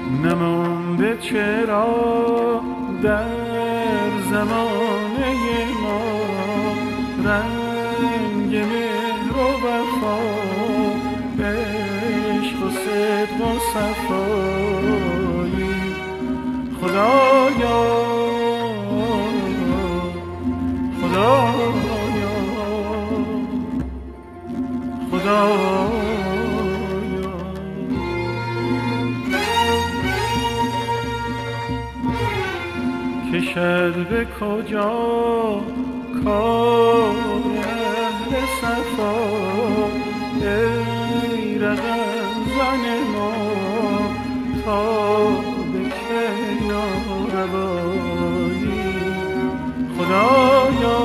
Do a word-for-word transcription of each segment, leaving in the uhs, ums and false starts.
نمانده چرا در زمانه ما رنگ مهر و وفا، عشق و صدق و صفایی. خدایا خدایا خدایا کشد به کجا کار اهل صفا، ای رقم زن ما تا به کی ناروایی. خدایا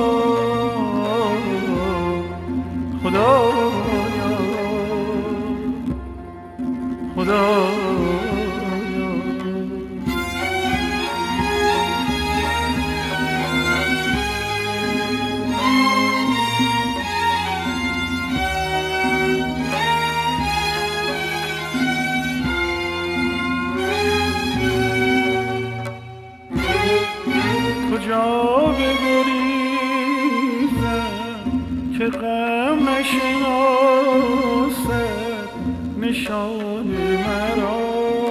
خدایا خدایا کجا بگریزم که غم نشناسد نشان مرا،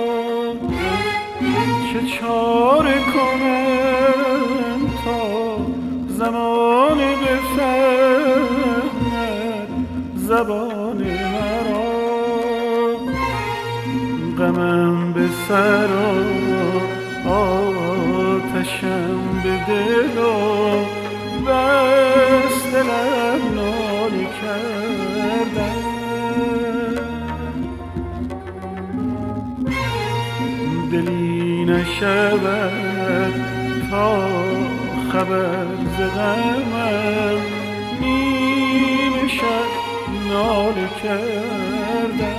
چه چاره کنم تا زمان بفهمد زبان مرا. غمم به سر و آتشم به دل و بس دلم ناله کردم. دلی نشود تا خبر ز غمم، نیم شب ناله کردم.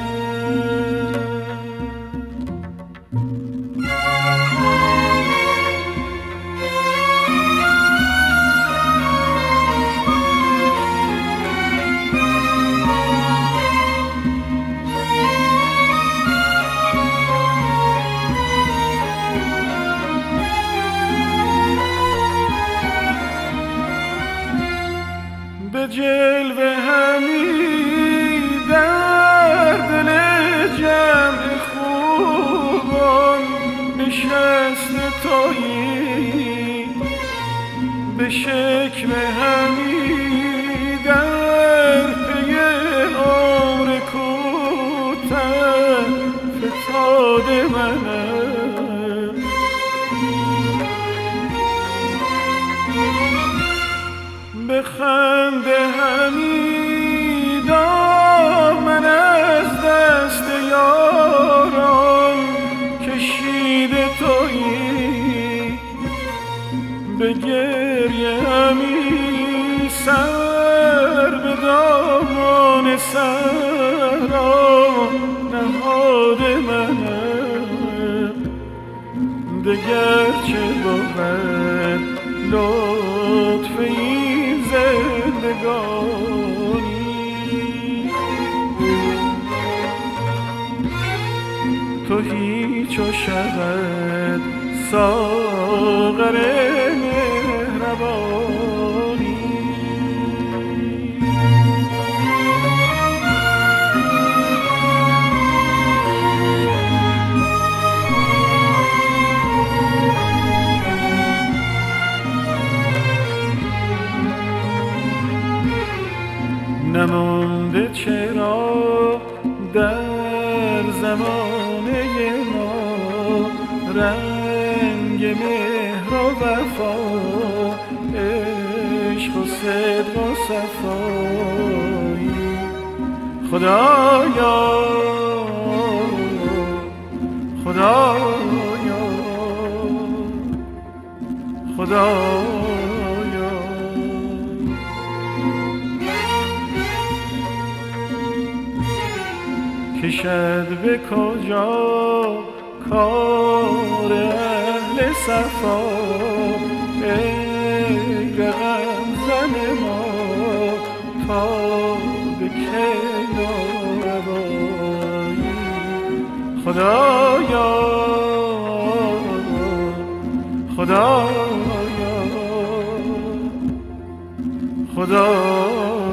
به جلوه همی در دل جمع خوبان نشسته تویی، به شکل همی در پی عمر کوته فتاد منم. به خنده همی دامن از دست یاران کشیده تویی، به گریه همی سر به دامان صحرا نهاده منم. دگر چه بود لطف این زندگانی، تو هیچ و شود ساغر مهربانی. نمانده چرا در زمانه ما رنگ مهر و وفا، عشق و صدق و صفایی. خدایا خدایا خدایا کشد به کجا کار اهل صفا، ای رقم زن ما تا به کی ناروایی. خدایا خدایا خدایا